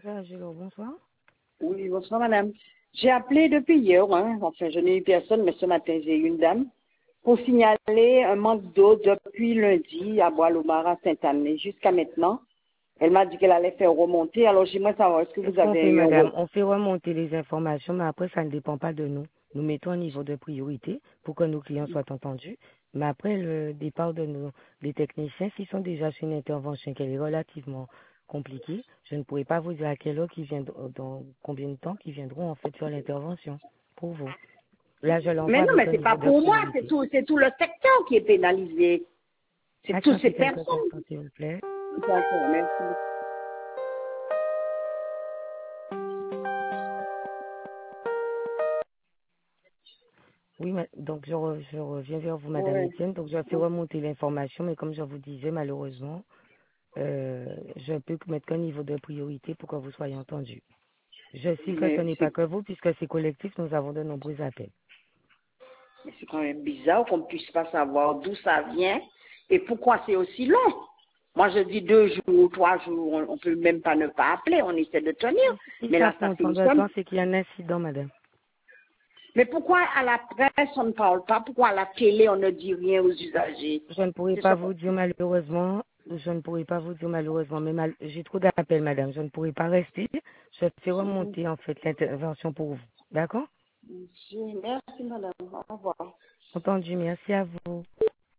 Angelo, bonsoir. Oui, bonsoir madame. J'ai appelé depuis hier, hein. Enfin je n'ai eu personne, mais ce matin j'ai eu une dame, pour signaler un manque d'eau depuis lundi à Bois-Lomar à Sainte-Anne jusqu'à maintenant. Elle m'a dit qu'elle allait faire remonter, alors j'aimerais savoir est-ce que Qu'est-ce vous qu'on avez fait, eu un madame? retour. On fait remonter les informations, mais après, ça ne dépend pas de nous. Nous mettons un niveau de priorité pour que nos clients soient entendus. Mais après le départ de nos des techniciens, s'ils sont déjà sur une intervention qui est relativement compliquée, je ne pourrais pas vous dire à quelle heure qu'ils viendront, dans combien de temps qu'ils viendront en fait faire l'intervention pour vous. Là, je Mais l'envoie non, avec mais un c'est pas niveau de pour moi, c'est priorité. tout le secteur qui est pénalisé. C'est toutes ces Patientez quelques personnes. instants, s'il vous plaît. D'accord, merci. Oui, donc je reviens vers vous, Madame Ouais. Etienne. Donc je fais remonter l'information, mais comme je vous disais, malheureusement, je peux mettre qu'un niveau de priorité pour que vous soyez entendus. Je sais que ce Mais n'est pas que vous, puisque c'est collectif, nous avons de nombreux appels. c'est quand même bizarre qu'on ne puisse pas savoir d'où ça vient et pourquoi c'est aussi long. Moi, je dis 2 jours, 3 jours, on ne peut même pas ne pas appeler, on essaie de tenir. Si Mais ça là, prend ça fait autant une de somme. temps, c'est qu'il y a un incident, Madame. Mais pourquoi à la presse, on ne parle pas? Pourquoi à la télé, on ne dit rien aux usagers? Je ne pourrais C'est pas ça. vous dire malheureusement, mais j'ai trop d'appels, Madame. Je ne pourrais pas rester. Je fais remonter en fait l'intervention pour vous. D'accord? Merci, madame. Au revoir. Entendu, merci à vous.